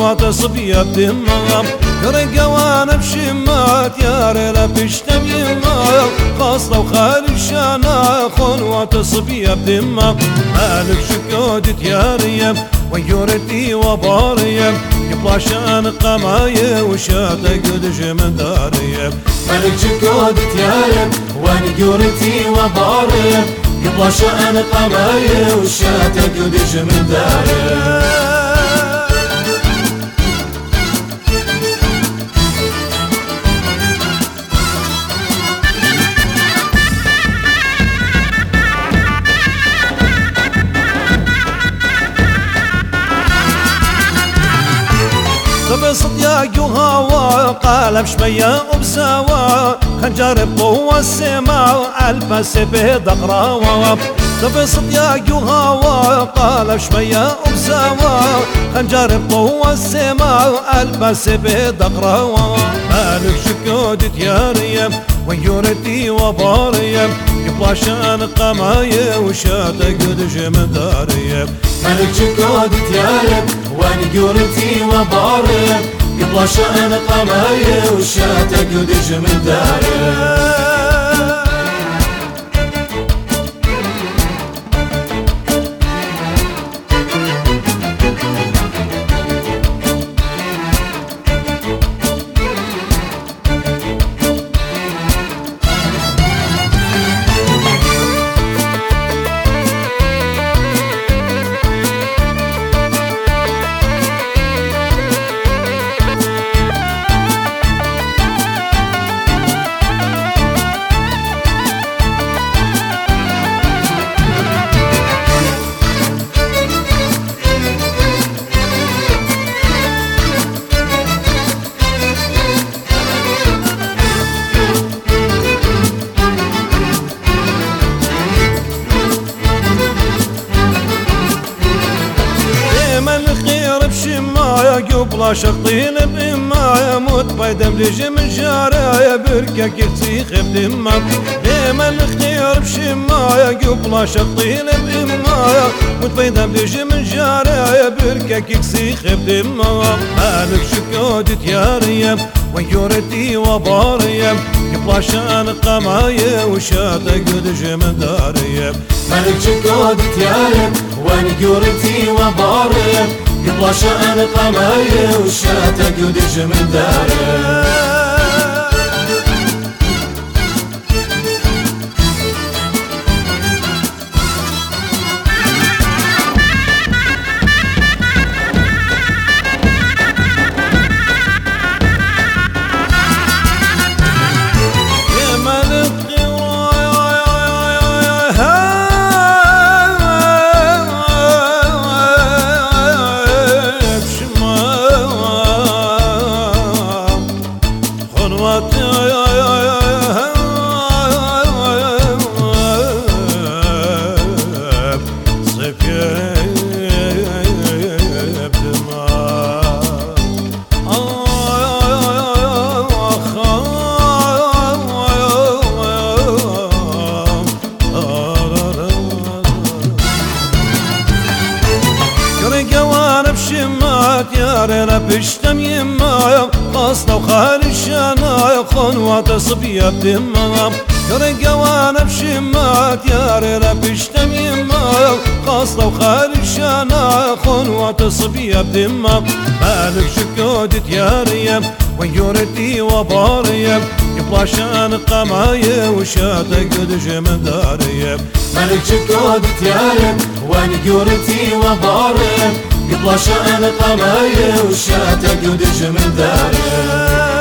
خنوات صبية بدمام يرقى وانا بشمات يا ريلا بشتم يما خاصة وخالي شانا خنوات صبية بدمام مالك شكودت يا ريم ويورتي وباريم يبلا شان قماية وشاتا قدش من داريم مالك شكودت يا ريم ويورتي وباريم يبلا شان قماية وشاتا قدش من داريم بصد يا هوا قالب شمية وبسوا خنجر بقوة السماء البس بدقراوة بصد يا هوا قالب شمية وبسوا خنجر بقوة السماء البس بدقراوة مالك شكودت يا ريم ويورتي وباريم يبلا شان قماية وشاتا قدش من داريم مالك شكودت يا ريم ويورتي وباريم يبلا شان قماية وشاتا قدش من داريم قبل شقطين بإما يموت بيدم لجم الجارة بركك يتسيخ بدمه ديما الخير بشما قبل شقطين بإما يموت بيدم لجم الجارة بركك يتسيخ بدمه مالك شكودت يا ريم ويورتي وباريم قبل شان قماية وشاتا قدش من داريم مالك شكودت يا ريم ويورتي وباريم يبلا شان قماية وشاتا قدش من داريم يا رينا بشتم يما خاصة وخالي الشانا خنوات صبية بدمام يرقى وانا بشمات يا رينا بشتم يما خاصة وخالي الشانا خنوات صبية بدمام مالك شكودت يا ريم ويورتي وباريم يبلا شان قماية وشاتا قدش من داريم مالك شكودت يا ريم ويورتي وباريم يبلا شان قماية وشاتا قدش من داريم